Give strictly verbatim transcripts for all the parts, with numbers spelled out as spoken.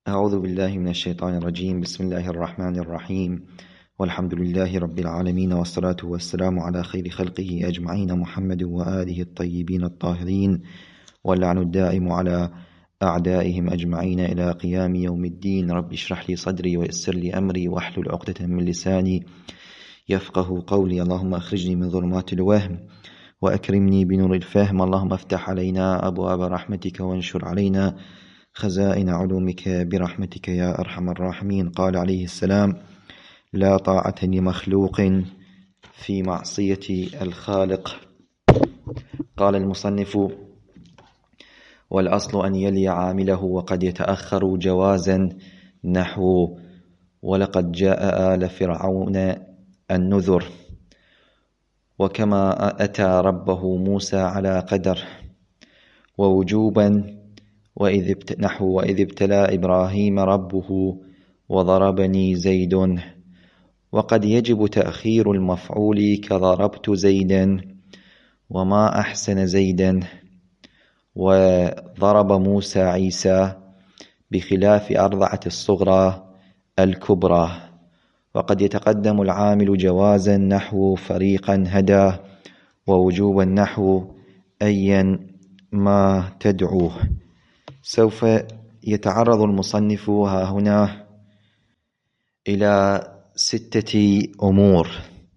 أعوذ بالله من الشيطان الرجيم. بسم الله الرحمن الرحيم، والحمد لله رب العالمين، والصلاة والسلام على خير خلقه أجمعين، محمد وآله الطيبين الطاهرين، واللعن الدائم على أعدائهم أجمعين إلى قيام يوم الدين. رب اشرح لي صدري ويسر لي أمري واحلل عقدة من لساني يفقه قولي. اللهم أخرجني من ظلمات الوهم وأكرمني بنور الفهم. اللهم افتح علينا أبواب رحمتك وانشر علينا خزائن علومك برحمتك يا أرحم الراحمين. قال عليه السلام: لا طاعة لمخلوق في معصية الخالق. قال المصنف: والأصل أن يلي عامله، وقد يتأخر جوازا نحو ولقد جاء آل فرعون النذر، وكما أتى ربه موسى على قدر، ووجوبا وإذ نحو وإذ ابتلى إبراهيم ربه وضربني زيد. وقد يجب تأخير المفعول كضربت زيدا وما أحسن زيدا وضرب موسى عيسى، بخلاف أرضعة الصغرى الكبرى. وقد يتقدم العامل جوازا نحو فريقا هدى، ووجوبا نحو أيا ما تدعوه. سوف يتعرض المصنف ها هنا إلى ستة أمور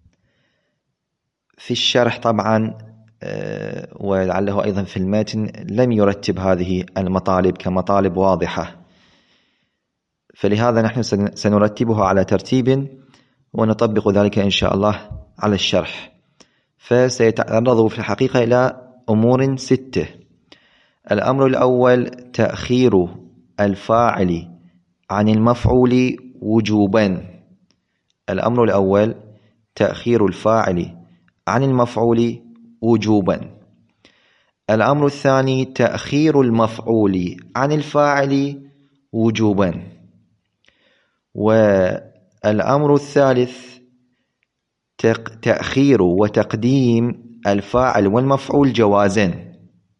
في الشرح طبعا، ولعله أيضا في المتن لم يرتب هذه المطالب كمطالب واضحة، فلهذا نحن سنرتبها على ترتيب ونطبق ذلك إن شاء الله على الشرح. فسيتعرض في الحقيقة إلى أمور ستة. الأمر الأول: تأخير الفاعل عن المفعول وجوبا. الأمر الأول تأخير الفاعل عن المفعول وجوبا. الأمر الثاني: تأخير المفعول عن الفاعل وجوبا. والأمر الثالث: تأخير وتقديم الفاعل والمفعول جوازا.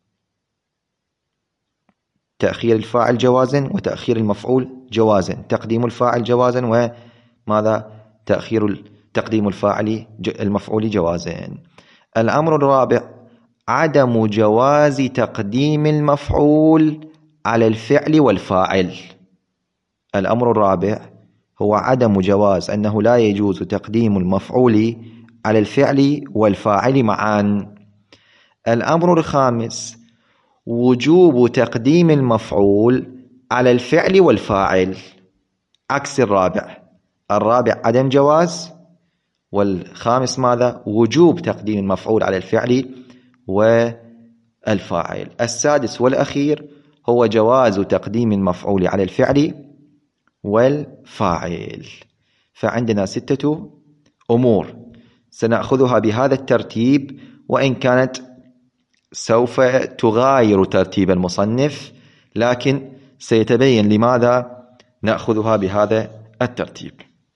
تأخير الفاعل جوازا وتأخير المفعول جوازا، تقديم الفاعل جوازا وماذا تأخير تقديم الفاعل المفعول جوازا. الأمر الرابع: عدم جواز تقديم المفعول على الفعل والفاعل. الأمر الرابع هو عدم جواز، أنه لا يجوز تقديم المفعول على الفعل والفاعل معا. الأمر الخامس: وجوب تقديم المفعول على الفعل والفاعل، عكس الرابع. الرابع عدم جواز، والخامس ماذا؟ وجوب تقديم المفعول على الفعل والفاعل. السادس والأخير هو جواز تقديم المفعول على الفعل والفاعل. فعندنا ستة أمور سنأخذها بهذا الترتيب، وإن كانت سوف تغاير ترتيب المصنف، لكن سيتبين لماذا نأخذها بهذا الترتيب.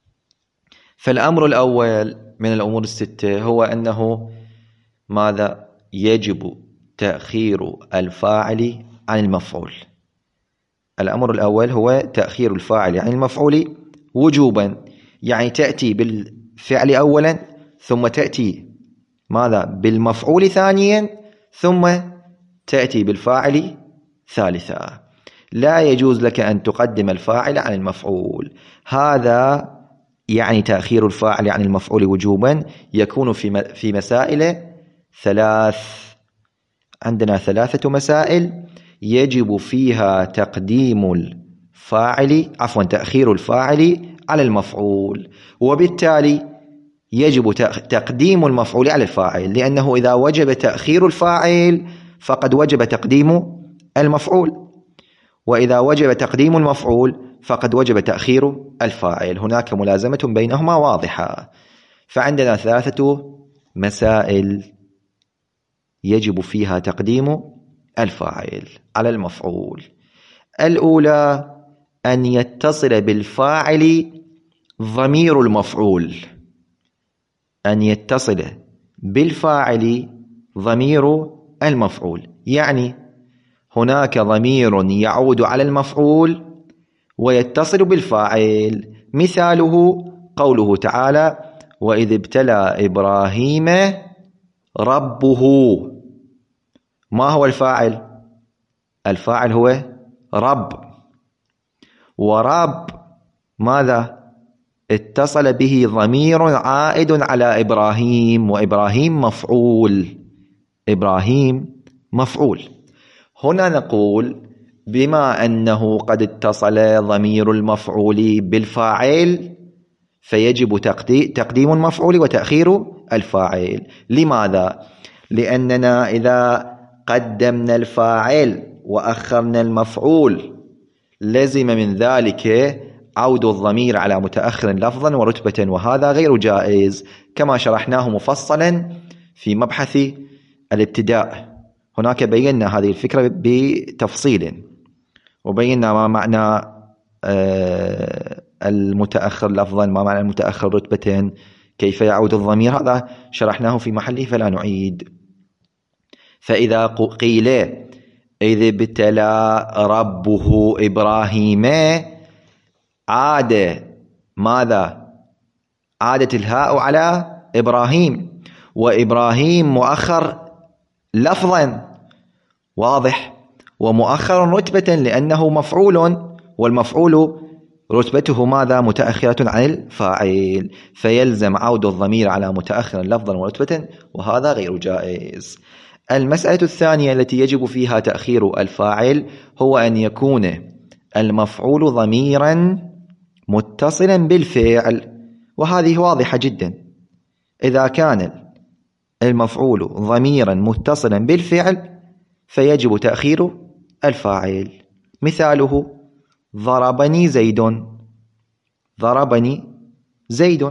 فالأمر الأول من الأمور الستة هو أنه ماذا؟ يجب تأخير الفاعل عن المفعول. الأمر الأول هو تأخير الفاعل عن المفعول وجوبا، يعني تأتي بالفعل أولا، ثم تأتي ماذا؟ بالمفعول ثانيا، ثم تأتي بالفاعل ثالثا. لا يجوز لك أن تقدم الفاعل عن المفعول. هذا يعني تأخير الفاعل عن المفعول وجوبا يكون في في مسائل ثلاث. عندنا ثلاثة مسائل يجب فيها تقديم الفاعل عفوا تأخير الفاعل على المفعول، وبالتالي يجب تقديم المفعول على الفاعل، لأنه إذا وجب تأخير الفاعل فقد وجب تقديم المفعول، وإذا وجب تقديم المفعول فقد وجب تأخير الفاعل. هناك ملازمة بينهما واضحة. فعندنا ثلاثة مسائل يجب فيها تقديم الفاعل على المفعول. الأولى: أن يتصل بالفاعل ضمير المفعول. أن يتصل بالفاعل ضمير المفعول، يعني هناك ضمير يعود على المفعول ويتصل بالفاعل. مثاله قوله تعالى: وإذ ابتلى إبراهيم ربه. ما هو الفاعل؟ الفاعل هو رب، ورب ماذا؟ اتصل به ضمير عائد على إبراهيم، وإبراهيم مفعول. إبراهيم مفعول. هنا نقول بما أنه قد اتصل ضمير المفعول بالفاعل فيجب تقديم المفعول وتأخير الفاعل. لماذا؟ لأننا إذا قدمنا الفاعل وأخرنا المفعول لزم من ذلك عود الضمير على متأخر لفظا ورتبة، وهذا غير جائز كما شرحناه مفصلا في مبحث الابتداء. هناك بينا هذه الفكرة بتفصيل، وبينا ما معنى المتأخر لفظا، ما معنى المتأخر رتبة، كيف يعود الضمير، هذا شرحناه في محله فلا نعيد. فإذا قيل إذ ابتلى ربه إبراهيم، عاد ماذا؟ عادت الهاء على إبراهيم، وإبراهيم مؤخر لفظا واضح، ومؤخر رتبة لأنه مفعول، والمفعول رتبته ماذا؟ متأخرة عن الفاعل، فيلزم عود الضمير على متأخر لفظا ورتبة، وهذا غير جائز. المسألة الثانية التي يجب فيها تأخير الفاعل هو أن يكون المفعول ضميرا متصلا بالفعل، وهذه واضحة جدا. إذا كان المفعول ضميرا متصلا بالفعل فيجب تأخير الفاعل. مثاله ضربني زيد. ضربني زيد.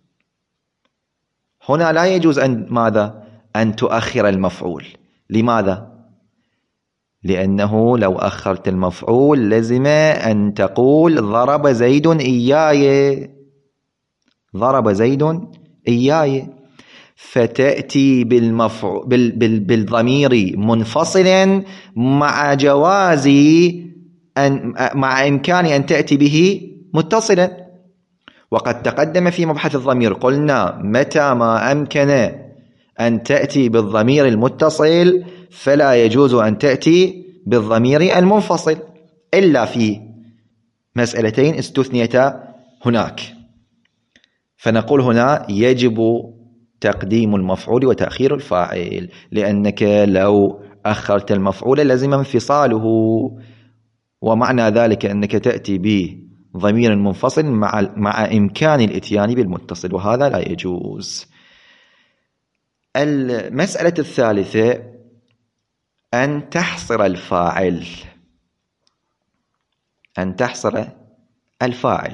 هنا لا يجوز أن ماذا؟ أن تؤخر المفعول. لماذا؟ لأنه لو أخرت المفعول لزم أن تقول ضرب زيد إياي. ضرب زيد إياي، فتأتي بالمفعول بال بال بالضمير منفصلا مع جواز أن مع إمكان أن تأتي به متصلا. وقد تقدم في مبحث الضمير قلنا متى ما أمكن أن تأتي بالضمير المتصل فلا يجوز أن تأتي بالضمير المنفصل إلا في مسألتين استثنيتا هناك. فنقول هنا يجب تقديم المفعول وتأخير الفاعل، لأنك لو أخرت المفعول لزم انفصاله، ومعنى ذلك أنك تأتي بضمير منفصل مع, مع إمكان الإتيان بالمتصل، وهذا لا يجوز. المسألة الثالثة أن تحصر الفاعل. أن تحصر الفاعل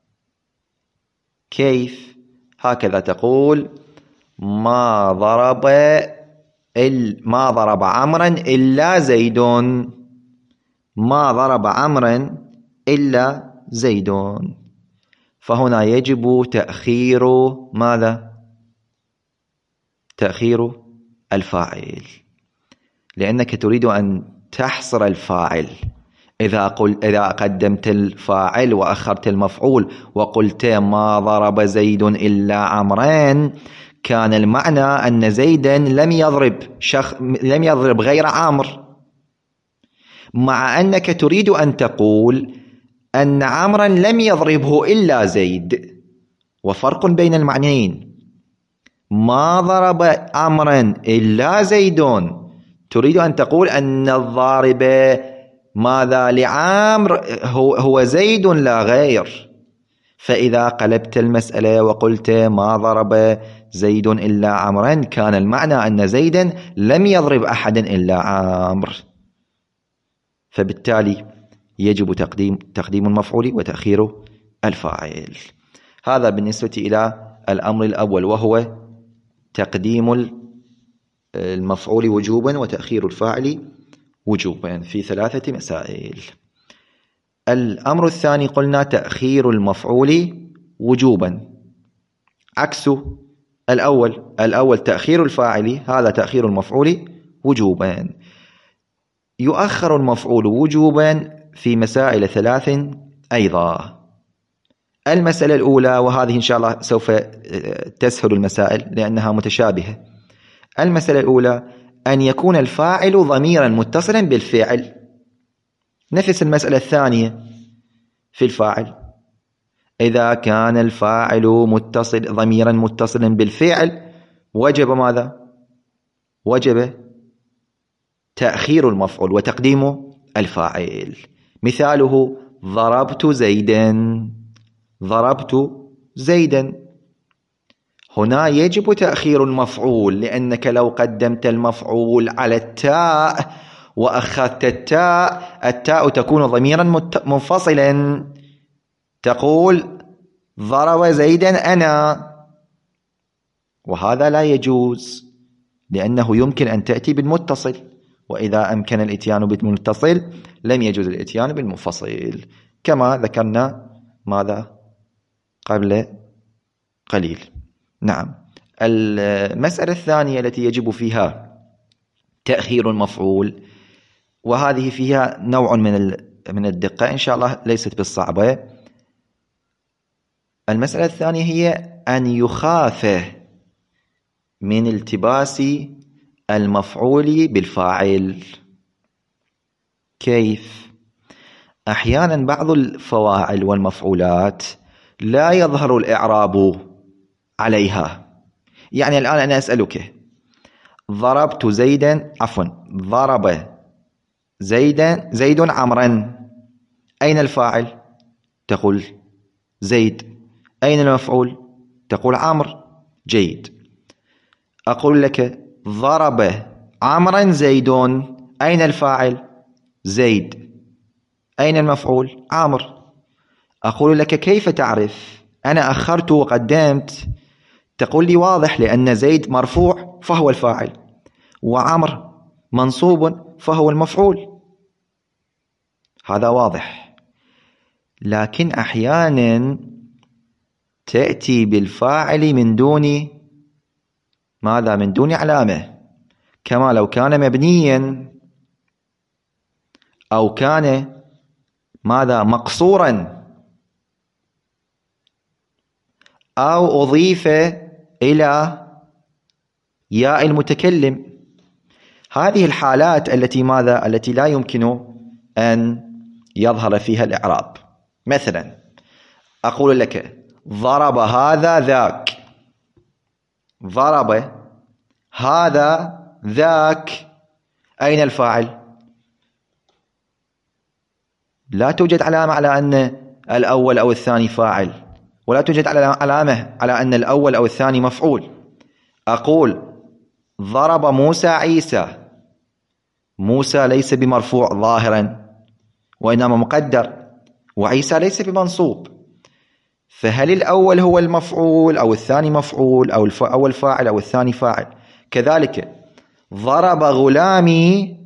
كيف؟ هكذا تقول ما ضرب ما ضرب عمرا إلا زيد. ما ضرب عمرا إلا زيد. فهنا يجب تأخير ماذا؟ تأخير الفاعل، لأنك تريد أن تحصر الفاعل. إذا قل إذا قدمت الفاعل وأخرت المفعول وقلت ما ضرب زيد إلا عمران، كان المعنى أن زيدا لم يضرب شخ... لم يضرب غير عمرو، مع أنك تريد أن تقول أن عمرا لم يضربه إلا زيد، وفرق بين المعنيين. ما ضرب عمرا إلا زيد تريد أن تقول أن الضارب ماذا لعمر هو, هو زيد لا غير. فإذا قلبت المسألة وقلت ما ضرب زيد إلا عمرا، كان المعنى أن زيدا لم يضرب أحدا إلا عمرو، فبالتالي يجب تقديم تقديم المفعول وتأخير الفاعل. هذا بالنسبة إلى الأمر الأول، وهو تقديم المفعول وجوبا وتأخير الفاعل وجوبا في ثلاثة مسائل. الأمر الثاني قلنا تأخير المفعول وجوبا، عكس الأول. الأول تأخير الفاعل، هذا تأخير المفعول وجوبا. يؤخر المفعول وجوبا في مسائل ثلاث أيضا. المسألة الأولى، وهذه إن شاء الله سوف تسهل المسائل لأنها متشابهة. المسألة الأولى أن يكون الفاعل ضميرا متصلا بالفعل، نفس المسألة الثانية في الفاعل. إذا كان الفاعل متصل ضميرا متصلا بالفعل وجب ماذا؟ وجب تأخير المفعول وتقديم الفاعل. مثاله ضربت زيدا، ضربت زيدا، هنا يجب تأخير المفعول، لأنك لو قدمت المفعول على التاء وأخذت التاء، التاء تكون ضميرا منفصلا، تقول ضرب زيدا أنا، وهذا لا يجوز، لأنه يمكن أن تأتي بالمتصل، وإذا أمكن الإتيان بالمتصل لم يجوز الإتيان بالمنفصل، كما ذكرنا ماذا قبل قليل. نعم. المسألة الثانية التي يجب فيها تأخير المفعول، وهذه فيها نوع من من الدقة إن شاء الله، ليست بالصعبة. المسألة الثانية هي أن يخاف من التباس المفعول بالفاعل. كيف؟ أحيانا بعض الفواعل والمفعولات لا يظهر الإعراب عليها. يعني الآن أنا أسألك ضربت زيدا، عفوا ضرب زيدا زيد عمرا، أين الفاعل؟ تقول زيد. أين المفعول؟ تقول عمرو. جيد. أقول لك ضرب عمرا زيد، أين الفاعل؟ زيد. أين المفعول؟ عمرو. أقول لك كيف تعرف؟ أنا أخرت وقدمت. تقول لي واضح، لأن زيد مرفوع فهو الفاعل، وعمر منصوب فهو المفعول، هذا واضح. لكن أحيانا تأتي بالفاعل من دون ماذا؟ من دون علامة، كما لو كان مبنيا أو كان ماذا؟ مقصورا، أو أضيف إلى ياء المتكلم. هذه الحالات التي ماذا؟ التي لا يمكن أن يظهر فيها الإعراب. مثلا أقول لك ضرب هذا ذاك، ضرب هذا ذاك، أين الفاعل؟ لا توجد علامة على أن الأول أو الثاني فاعل، ولا توجد علامة على أن الأول أو الثاني مفعول. أقول ضرب موسى عيسى، موسى ليس بمرفوع ظاهرا وإنما مقدر، وعيسى ليس بمنصوب، فهل الأول هو المفعول أو الثاني مفعول، أو الأول فاعل أو الثاني فاعل؟ كذلك ضرب غلامي،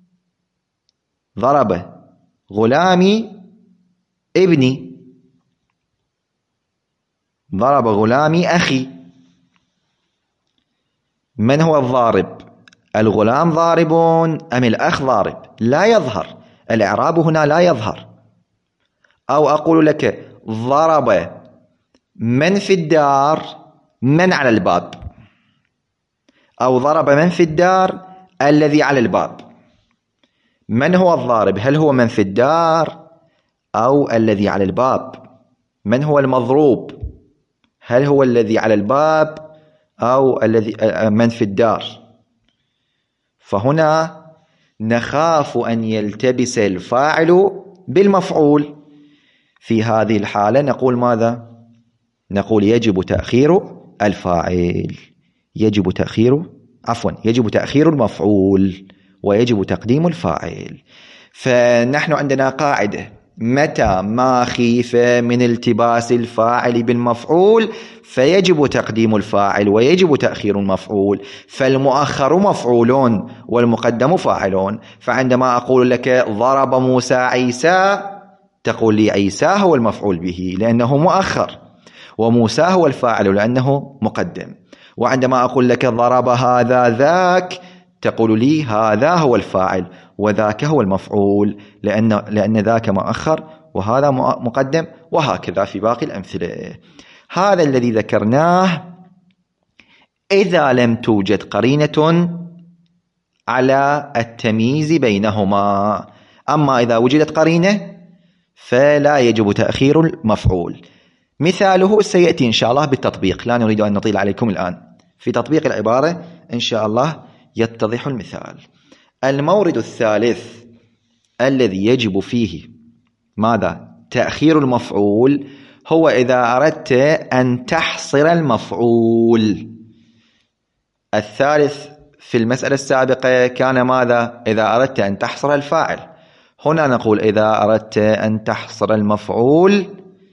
ضرب غلامي ابني، ضرب غلامي أخي. من هو الضارب؟ الغلام ضارب أم الأخ ضارب؟ لا يظهر الإعراب هنا، لا يظهر. أو أقول لك ضرب من في الدار من على الباب، أو ضرب من في الدار الذي على الباب. من هو الضارب؟ هل هو من في الدار أو الذي على الباب؟ من هو المضروب؟ هل هو الذي على الباب أو الذي من في الدار؟ فهنا نخاف أن يلتبس الفاعل بالمفعول. في هذه الحالة نقول ماذا؟ نقول يجب تأخير الفاعل، يجب تأخير عفوا يجب تأخير المفعول ويجب تقديم الفاعل. فنحن عندنا قاعدة: متى ما خيف من التباس الفاعل بالمفعول فيجب تقديم الفاعل ويجب تأخير المفعول. فالمؤخر مفعول والمقدم فاعل. فعندما أقول لك ضرب موسى عيسى، تقول لي عيسى هو المفعول به لأنه مؤخر، وموسى هو الفاعل لأنه مقدم. وعندما أقول لك ضرب هذا ذاك، تقول لي هذا هو الفاعل وذاك هو المفعول، لأن, لأن ذاك مؤخر وهذا مقدم، وهكذا في باقي الأمثلة. هذا الذي ذكرناه إذا لم توجد قرينة على التمييز بينهما. أما إذا وجدت قرينة فلا يجب تأخير المفعول. مثاله سيأتي إن شاء الله بالتطبيق، لا نريد أن نطيل عليكم الآن. في تطبيق العبارة إن شاء الله يتضح المثال. المورد الثالث الذي يجب فيه ماذا؟ تأخير المفعول، هو إذا أردت أن تحصر المفعول. الثالث في المسألة السابقة كان ماذا؟ إذا أردت أن تحصر الفاعل. هنا نقول إذا أردت أن تحصر المفعول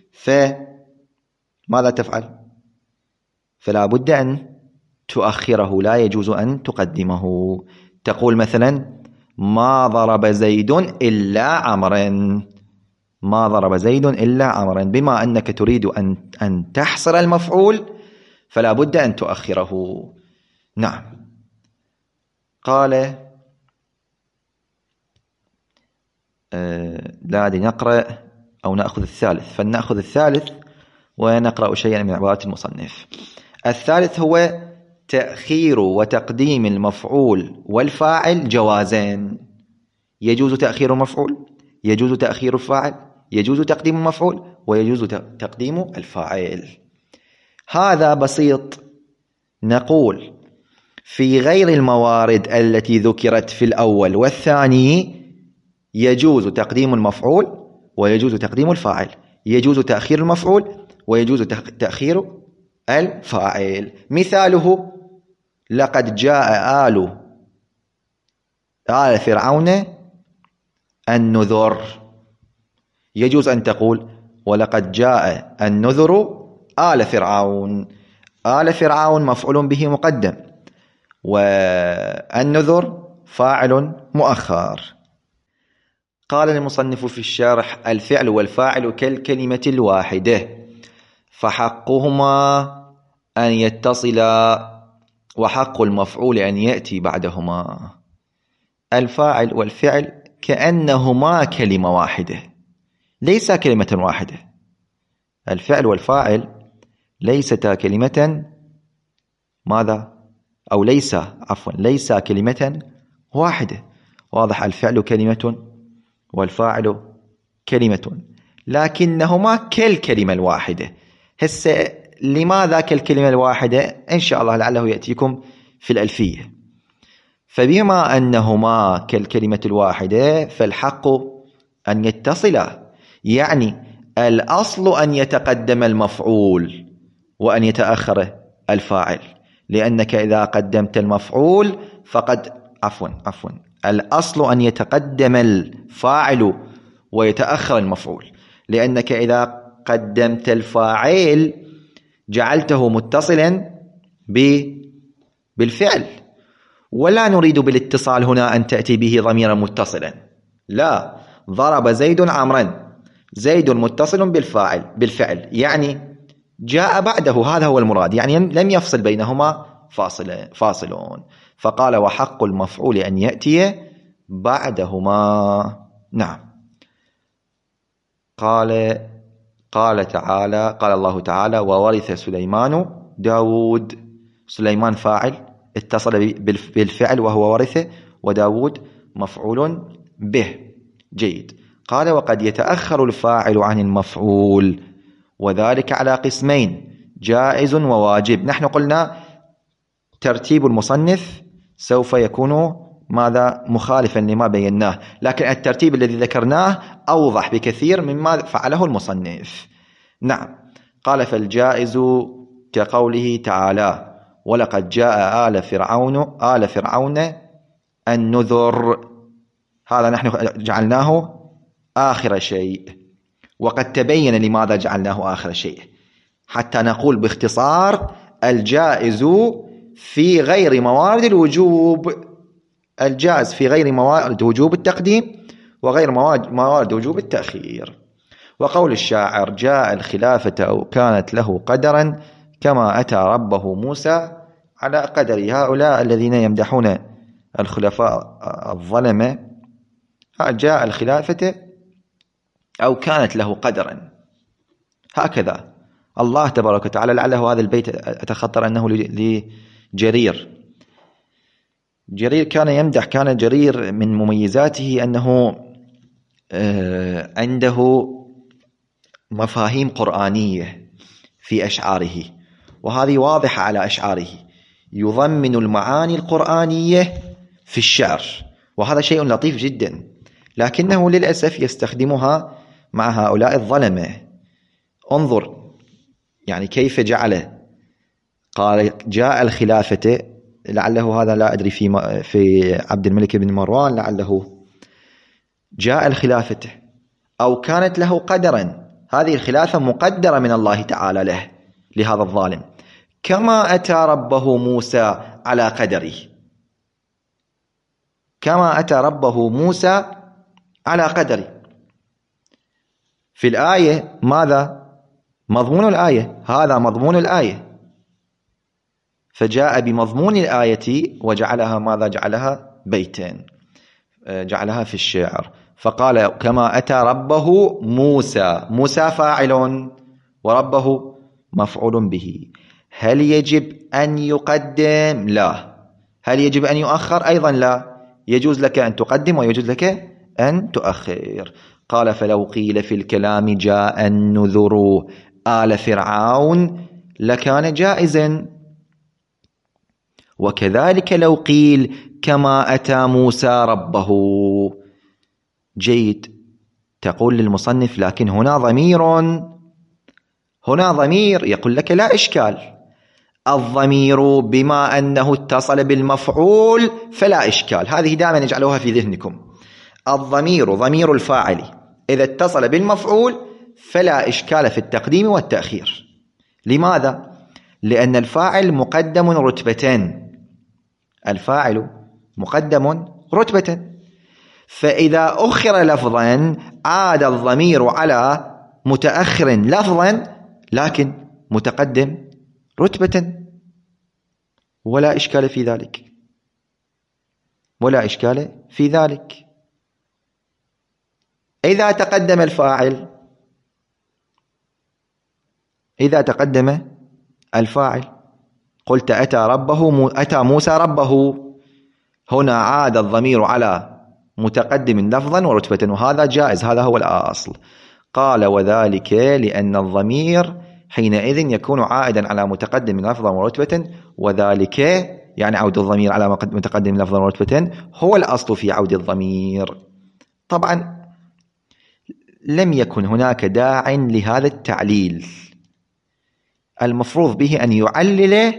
فماذا تفعل؟ فلا بد أن تؤخره، لا يجوز أن تقدمه. تقول مثلا ما ضرب زيد إلا عمرا، ما ضرب زيد إلا عمرا. بما أنك تريد أن أن تحصر المفعول فلا بد أن تؤخره. نعم. قال آه لا نقرأ أو نأخذ الثالث، فلنأخذ الثالث ونقرأ شيئا من عبارة المصنف. الثالث هو تأخير وتقديم المفعول والفاعل جوازان. يجوز تأخير المفعول، يجوز تأخير الفاعل، يجوز تقديم المفعول، ويجوز تقديم الفاعل. هذا بسيط. نقول في غير الموارد التي ذكرت في الأول والثاني يجوز تقديم المفعول ويجوز تقديم الفاعل، يجوز تأخير المفعول ويجوز تأخير الفاعل. مثاله لقد جاء آل آل فرعون النذر. يجوز أن تقول ولقد جاء النذر آل فرعون. آل فرعون مفعول به مقدم، والنذر فاعل مؤخر. قال المصنف في الشرح الفعل والفاعل كالكلمة الواحدة، فحقهما أن يتصلا وحق المفعول أن يأتي بعدهما. الفاعل والفعل كأنهما كلمة واحدة، ليس كلمة واحدة. الفعل والفاعل ليستا كلمة ماذا؟ أو ليس عفوا ليس كلمة واحدة. واضح؟ الفعل كلمة والفاعل كلمة، لكنهما كالكلمة الواحدة. هسه لماذا كالكلمة الواحدة؟ إن شاء الله لعله يأتيكم في الألفية. فبما أنهما كالكلمة الواحدة فالحق أن يتصلا، يعني الأصل أن يتقدم المفعول وأن يتأخر الفاعل، لأنك إذا قدمت المفعول فقد عفوا عفوا الأصل أن يتقدم الفاعل ويتأخر المفعول، لأنك إذا قدمت الفاعل جعلته متصلا بالفعل، ولا نريد بالاتصال هنا أن تأتي به ضميرا متصلا. لا، ضرب زيد عمرا، زيد متصل بالفاعل بالفعل، يعني جاء بعده، هذا هو المراد، يعني لم يفصل بينهما فاصل فاصلون. فقال وحق المفعول أن يأتي بعدهما. نعم. قال قال تعالى قال الله تعالى وورث سليمان داود. سليمان فاعل اتصل بالفعل وهو ورثه، وداود مفعول به. جيد. قال وقد يتأخر الفاعل عن المفعول، وذلك على قسمين، جائز وواجب. نحن قلنا ترتيب المصنف سوف يكون ماذا؟ مخالفا لما بيناه، لكن الترتيب الذي ذكرناه أوضح بكثير مما فعله المصنف. نعم. قال فالجائز كقوله تعالى ولقد جاء آل فرعون آل فرعون النذر، هذا نحن جعلناه آخر شيء، وقد تبين لماذا جعلناه آخر شيء، حتى نقول باختصار الجائز في غير موارد الوجوب، الجائز في غير موارد وجوب التقديم وغير موارد وجوب التأخير. وقول الشاعر جاء الخلافة أو كانت له قدرا كما أتى ربه موسى على قدر. هؤلاء الذين يمدحون الخلفاء الظلمة، جاء الخلافة أو كانت له قدرا. هكذا الله تبارك وتعالى. لعله هذا البيت أتخطر أنه لجرير. جرير كان يمدح، كان جرير من مميزاته أنه عنده مفاهيم قرآنية في أشعاره، وهذه واضحة على أشعاره، يضمن المعاني القرآنية في الشعر، وهذا شيء لطيف جدا، لكنه للأسف يستخدمها مع هؤلاء الظلمة. انظر يعني كيف جعل، قال جاء الخلافة، لعله هذا لا أدري في في عبد الملك بن مروان، لعله جاء الخلافة أو كانت له قدرا. هذه الخلافة مقدرة من الله تعالى له لهذا الظالم، كما أتى ربه موسى على قدره، كما أتى ربه موسى على قدره. في الآية ماذا؟ مضمون الآية، هذا مضمون الآية، فجاء بمضمون الآية وجعلها ماذا؟ جعلها بيتين، جعلها في الشعر. فقال كما أتى ربه موسى، موسى فاعل وربه مفعول به. هل يجب أن يقدم؟ لا. هل يجب أن يؤخر؟ أيضا لا. يجوز لك أن تقدم ويجوز لك أن تؤخر. قال فلو قيل في الكلام جاء النذر آل فرعون لكان جائزا، وكذلك لو قيل كما أتى موسى ربه. جيد. تقول للمصنف لكن هنا ضمير، هنا ضمير. يقول لك لا إشكال، الضمير بما أنه اتصل بالمفعول فلا إشكال. هذه دائما اجعلوها في ذهنكم، الضمير ضمير الفاعل إذا اتصل بالمفعول فلا إشكال في التقديم والتأخير. لماذا؟ لأن الفاعل مقدم رتبتين، الفاعل مقدم رتبة، فإذا أخر لفظا عاد الضمير على متأخر لفظا لكن متقدم رتبة، ولا إشكال في ذلك، ولا إشكال في ذلك. إذا تقدم الفاعل، إذا تقدم الفاعل قلت أتى ربه، أتى موسى ربه، هنا عاد الضمير على متقدم لفظا ورتبة، وهذا جائز، هذا هو الأصل. قال وذلك لأن الضمير حينئذ يكون عائدا على متقدم لفظا ورتبة، وذلك يعني عود الضمير على متقدم لفظا ورتبة هو الأصل في عود الضمير. طبعا لم يكن هناك داع لهذا التعليل، المفروض به أن يعلل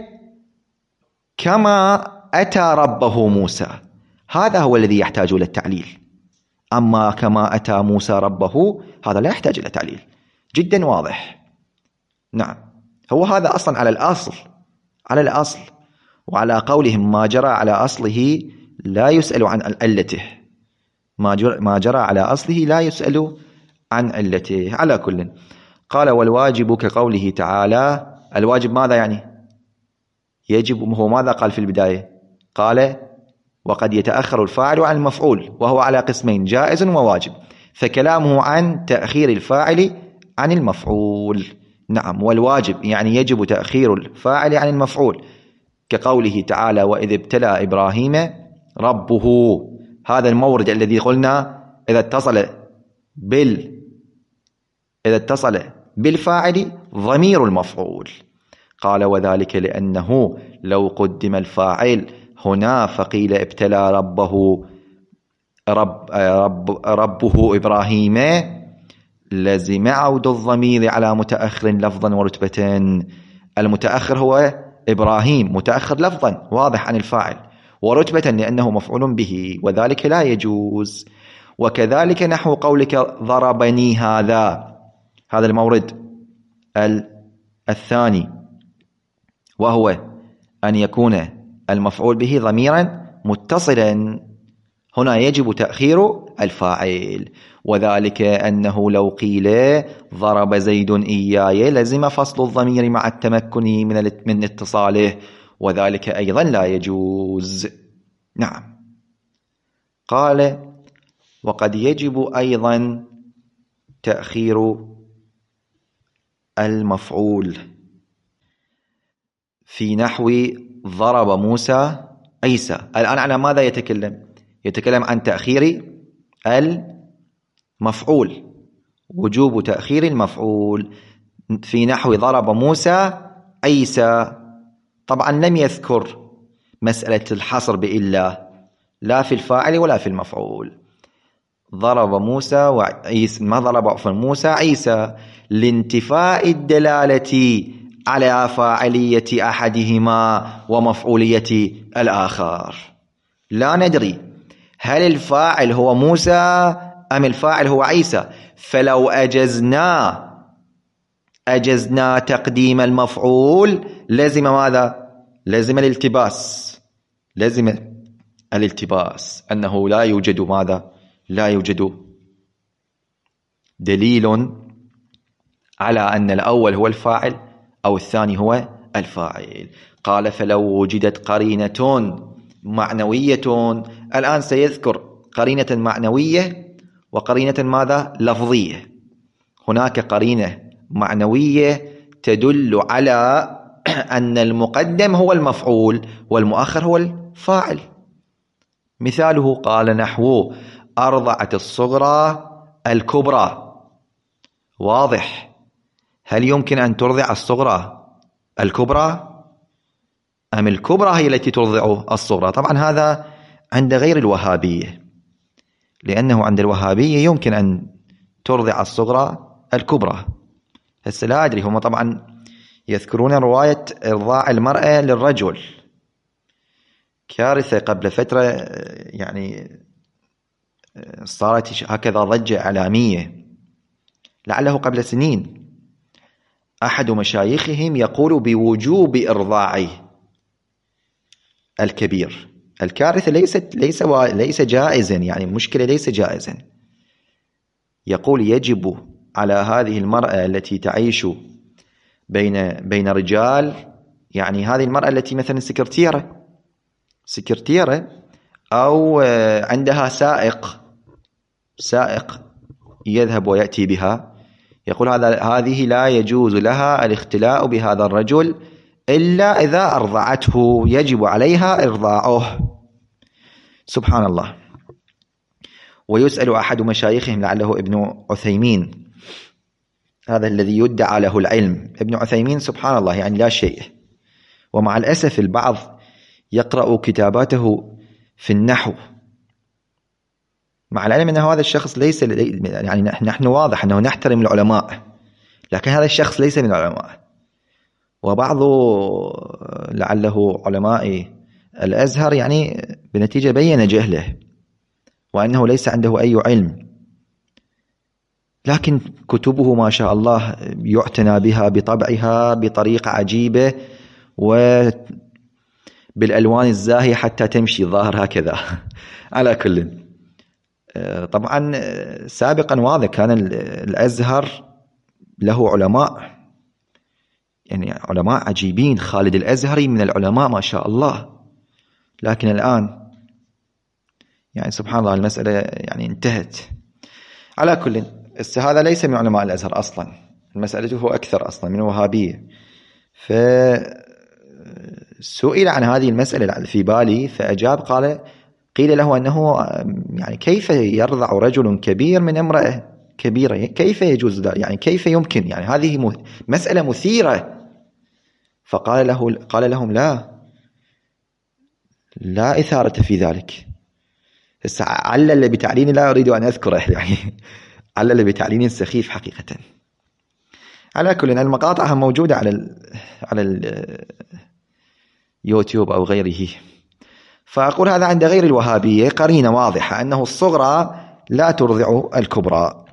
كما أتى ربه موسى، هذا هو الذي يحتاج إلى التعليل. أما كما أتى موسى ربه هذا لا يحتاج إلى تعليل، جدا واضح. نعم، هو هذا أصلا على الأصل، على الأصل، وعلى قولهم ما جرى على أصله لا يسأل عن علته، ما جرى, ما جرى على أصله لا يسأل عن علته. على كل، قال والواجب كقوله تعالى. الواجب ماذا يعني؟ يجب، هو ماذا قال في البداية؟ قال وقد يتأخر الفاعل عن المفعول، وهو على قسمين، جائز وواجب، فكلامه عن تأخير الفاعل عن المفعول. نعم، والواجب يعني يجب تأخير الفاعل عن المفعول، كقوله تعالى وإذ ابتلى إبراهيم ربه. هذا المورد الذي قلنا إذا اتصل بال إذا اتصل بالفاعل ضمير المفعول. قال وذلك لأنه لو قدم الفاعل هنا فقيل ابتلى ربه رب رب ربه إبراهيم لزم عود الضمير على متأخر لفظا ورتبة. المتأخر هو إبراهيم، متأخر لفظا واضح عن الفاعل، ورتبة لأنه مفعول به، وذلك لا يجوز. وكذلك نحو قولك ضربني، هذا هذا المورد الثاني، وهو أن يكون المفعول به ضميرا متصلا، هنا يجب تأخير الفاعل. وذلك أنه لو قيل ضرب زيد إياي لزم فصل الضمير مع التمكن من من اتصاله، وذلك أيضا لا يجوز. نعم. قال وقد يجب أيضا تأخير المفعول في نحو ضرب موسى عيسى. الآن على ماذا يتكلم؟ يتكلم عن تأخير المفعول، وجوب تأخير المفعول في نحو ضرب موسى عيسى. طبعا لم يذكر مسألة الحصر بإلا، لا في الفاعل ولا في المفعول. ضرب موسى وعيسى، ما ضرب موسى عيسى، لانتفاء الدلالة على فاعلية أحدهما ومفعولية الآخر. لا ندري هل الفاعل هو موسى أم الفاعل هو عيسى، فلو أجزنا أجزنا تقديم المفعول لزم ماذا؟ لزم الالتباس، لزم الالتباس أنه لا يوجد ماذا؟ لا يوجد دليل على أن الأول هو الفاعل أو الثاني هو الفاعل. قال فلو وجدت قرينة معنوية. الآن سيذكر قرينة معنوية وقرينة ماذا؟ لفظية. هناك قرينة معنوية تدل على أن المقدم هو المفعول والمؤخر هو الفاعل. مثاله قال نحو أرضعت الصغرى الكبرى. واضح. هل يمكن أن ترضع الصغرى الكبرى أم الكبرى هي التي ترضع الصغرى؟ طبعا هذا عند غير الوهابية، لأنه عند الوهابية يمكن أن ترضع الصغرى الكبرى. هسه لا أدري، هم طبعا يذكرون رواية إرضاع المرأة للرجل، كارثة قبل فترة، يعني صارت هكذا ضجة إعلامية، لعله قبل سنين. أحد مشايخهم يقول بوجوب إرضاع الكبير. الكارثة ليست ليس ليس جائزا، يعني المشكلة ليس جائزا. يقول يجب على هذه المرأة التي تعيش بين بين رجال، يعني هذه المرأة التي مثلا سكرتيرة سكرتيرة أو عندها سائق سائق يذهب ويأتي بها، يقول هذا هذه لا يجوز لها الاختلاء بهذا الرجل إلا إذا أرضعته، يجب عليها إرضاعه. سبحان الله. ويسأل أحد مشايخهم لعله ابن عثيمين، هذا الذي يدعى له العلم، ابن عثيمين سبحان الله يعني لا شيء. ومع الأسف البعض يقرأ كتاباته في النحو، مع العلم أن هذا الشخص ليس، يعني نحن واضح أنه نحترم العلماء، لكن هذا الشخص ليس من العلماء. وبعض لعله علماء الأزهر يعني بنتيجة بين جهله وأنه ليس عنده أي علم، لكن كتبه ما شاء الله يعتنى بها بطبعها بطريقة عجيبة وبالألوان الزاهية حتى تمشي ظاهر هكذا. على كل، طبعا سابقا واضح كان الأزهر له علماء، يعني علماء عجيبين. خالد الأزهري من العلماء ما شاء الله، لكن الآن يعني سبحان الله المسألة يعني انتهت. على كل، هذا ليس من علماء الأزهر أصلا، المسألة هو أكثر أصلا من وهابية. فسئل عن هذه المسألة في بالي فأجاب، قال قيل له أنه يعني كيف يرضع رجل كبير من امرأة كبيرة، كيف يجوز ذلك؟ يعني كيف يمكن؟ يعني هذه مسألة مثيرة. فقال له قال لهم لا لا إثارة في ذلك. علل بتعليل لا أريد أن أذكره، يعني علل بتعليل سخيف حقيقة. على كل، المقاطع موجودة على ال على اليوتيوب أو غيره. فأقول هذا عند غير الوهابية قرينة واضحة أنه الصغرى لا ترضع الكبرى.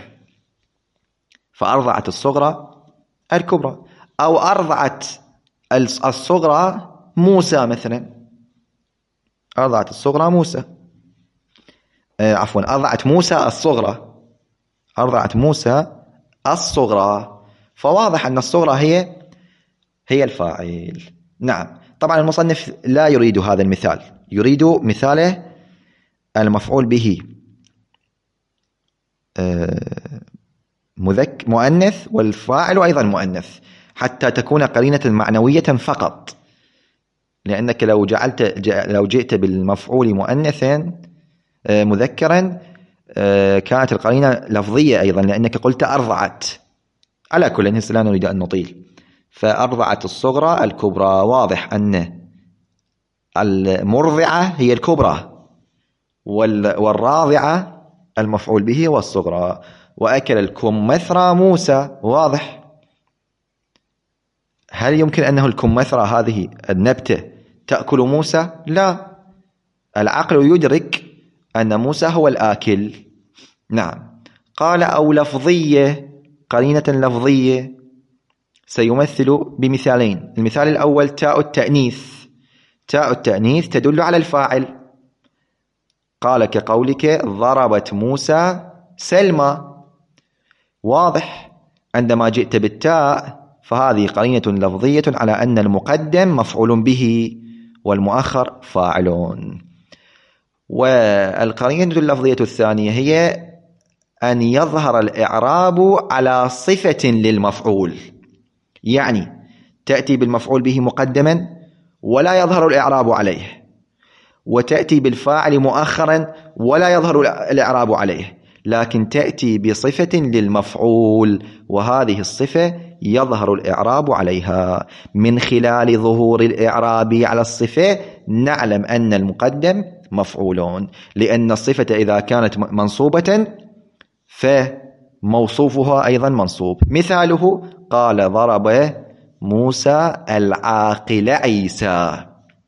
فأرضعت الصغرى الكبرى، أو أرضعت الصغرى موسى مثلا، أرضعت الصغرى موسى آه عفوا أرضعت موسى الصغرى أرضعت موسى الصغرى. فواضح أن الصغرى هي هي الفاعل. نعم. طبعا المصنف لا يريد هذا المثال، يريد مثاله المفعول به. آه مذك مؤنث والفاعل أيضا مؤنث حتى تكون قرينة معنوية فقط، لأنك لو جعلت لو جئت بالمفعول مؤنثا مذكرا كانت القرينة لفظية أيضا، لأنك قلت أرضعت. على كل هسه لا نريد أن نطيل. فأرضعت الصغرى الكبرى، واضح أن المرضعة هي الكبرى والراضعة المفعول به والصغرى. وأكل الكمثرى موسى، واضح. هل يمكن أنه الكمثرى هذه النبتة تأكل موسى؟ لا، العقل يدرك أن موسى هو الآكل. نعم. قال أو لفظية، قرينة لفظية سيمثل بمثالين. المثال الأول تاء التأنيث. تاء التأنيث تدل على الفاعل، قال كقولك ضربت موسى سلمى، واضح. عندما جئت بالتاء فهذه قرينة لفظية على أن المقدم مفعول به والمؤخر فاعل. والقرينة اللفظية الثانية هي أن يظهر الإعراب على صفة للمفعول، يعني تأتي بالمفعول به مقدما ولا يظهر الإعراب عليه، وتأتي بالفاعل مؤخرا ولا يظهر الإعراب عليه، لكن تأتي بصفة للمفعول وهذه الصفة يظهر الإعراب عليها. من خلال ظهور الإعراب على الصفة نعلم أن المقدم مفعول، لأن الصفة إذا كانت منصوبة فموصوفها أيضا منصوب. مثاله قال ضرب موسى العاقل عيسى،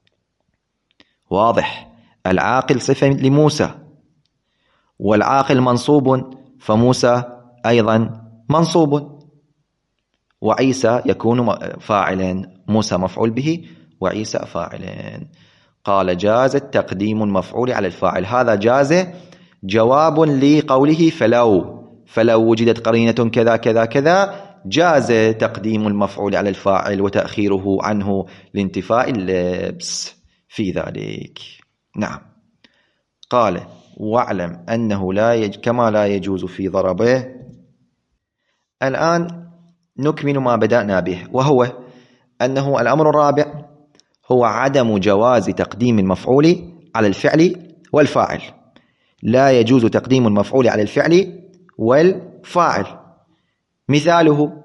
واضح. العاقل صفة لموسى والعاقل منصوب، فموسى أيضا منصوب، وعيسى يكون فاعلا. موسى مفعول به وعيسى فاعلا. قال جاز تقديم المفعول على الفاعل. هذا جاز جواب لقوله فلو فلو وجدت قرينة كذا كذا كذا جاز تقديم المفعول على الفاعل وتأخيره عنه لانتفاء اللبس في ذلك. نعم. قال واعلم أنه لا يج... كما لا يجوز في ضربه. الآن نكمل ما بدأنا به، وهو أنه الأمر الرابع هو عدم جواز تقديم المفعول على الفعل والفاعل. لا يجوز تقديم المفعول على الفعل والفاعل. مثاله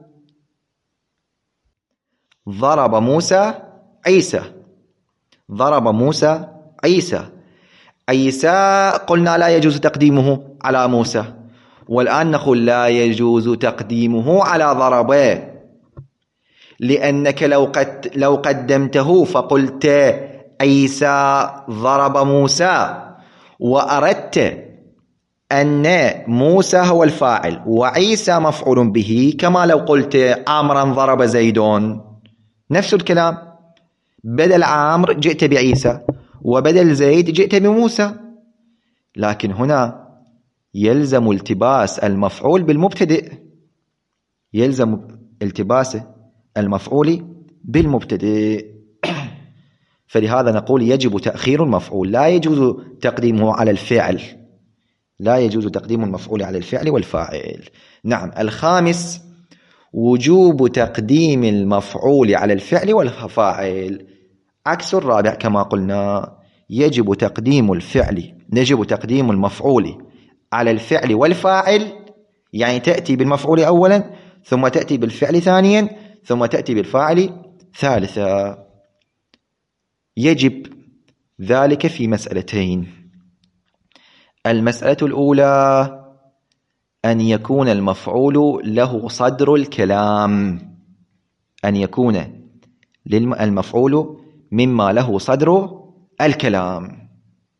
ضرب موسى عيسى. ضرب موسى عيسى. عيسى قلنا لا يجوز تقديمه على موسى، والآن نقول لا يجوز تقديمه على ضربه، لأنك لو قد لو قدمته فقلت عيسى ضرب موسى وأردت أن موسى هو الفاعل وعيسى مفعول به، كما لو قلت عامرا ضرب زيدون، نفس الكلام. بدل عامر جئت بعيسى وبدل زيد جئت بموسى، لكن هنا يلزم التباس المفعول بالمبتدئ، يلزم التباس المفعول بالمبتدئ. فلهذا نقول يجب تأخير المفعول، لا يجوز تقديمه على الفعل، لا يجوز تقديم المفعول على الفعل والفاعل. نعم. الخامس وجوب تقديم المفعول على الفعل والفاعل، عكس الرابع كما قلنا. يجب تقديم الفعل يجب تقديم المفعول على الفعل والفاعل، يعني تأتي بالمفعول أولا ثم تأتي بالفعل ثانيا ثم تأتي بالفاعل ثالثا. يجب ذلك في مسألتين. المسألة الأولى أن يكون المفعول له صدر الكلام، أن يكون المفعول مما له صدر الكلام،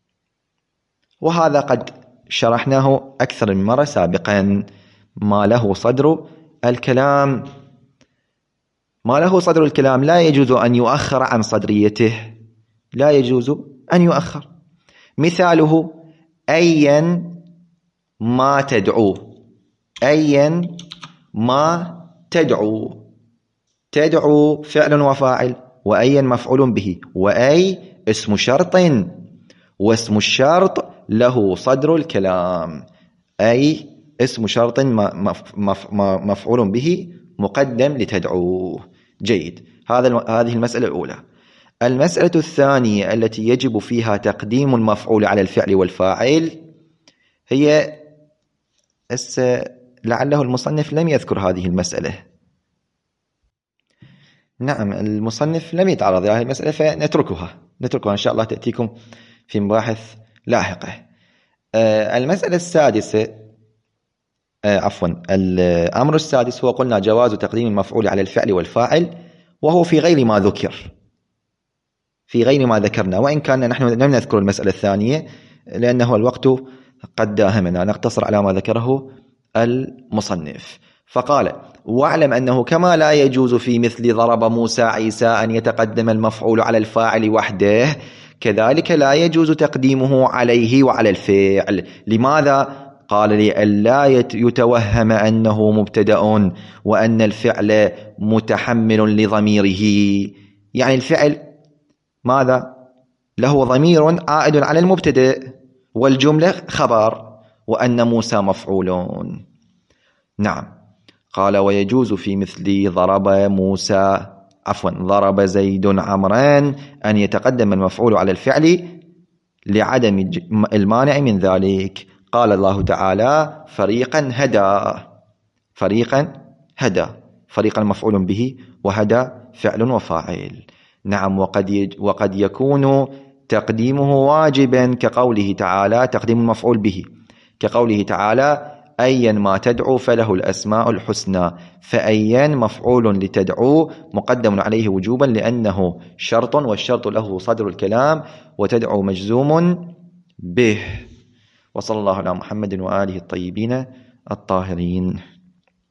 وهذا قد شرحناه أكثر من مرة سابقا. ما له صدر الكلام ما له صدر الكلام لا يجوز أن يؤخر عن صدريته، لا يجوز أن يؤخر. مثاله أيا ما تدعو. أيا ما تدعو. تدعو فعل وفاعل، وأيا مفعول به، وأي اسم شرط، واسم الشرط له صدر الكلام. أي اسم شرط مفعول به مقدم لتدعو. جيد، هذا هذه المسألة الأولى. المسألة الثانية التي يجب فيها تقديم المفعول على الفعل والفاعل هي لعله المصنف لم يذكر هذه المسألة. نعم، المصنف لم يتعرض إلى هذه المسألة، فنتركها نتركها إن شاء الله تأتيكم في مباحث لاحقة. المسألة السادسة عفوا الأمر السادس هو قلنا جواز تقديم المفعول على الفعل والفاعل، وهو في غير ما ذكر في غير ما ذكرنا، وإن كان نحن لم نذكر المسألة الثانية لأنه الوقت قد داهمنا، نقتصر على ما ذكره المصنف. فقال: واعلم أنه كما لا يجوز في مثل ضرب موسى عيسى أن يتقدم المفعول على الفاعل وحده، كذلك لا يجوز تقديمه عليه وعلى الفعل. لماذا؟ قال: لئلا يتوهم أنه مبتدأ وأن الفعل متحمل لضميره. يعني الفعل ماذا؟ له ضمير عائد على المبتدأ، والجملة خبر، وأن موسى مفعول. نعم. قال: ويجوز في مثل ضرب موسى عفوا ضرب زيد عمران أن يتقدم المفعول على الفعل لعدم المانع من ذلك. قال الله تعالى: فريقا هدى. فريقا هدى، فريقا مفعول به، وهدى فعل وفاعل. نعم. وقد يج وقد يكون تقديمه واجبا كقوله تعالى تقديم المفعول به، كقوله تعالى: أيا ما تدعو فله الأسماء الحسنى. فأيا مفعول لتدعو مقدم عليه وجوبا لأنه شرط، والشرط له صدر الكلام، وتدعو مجزوم به. وصلى الله على محمد وآله الطيبين الطاهرين.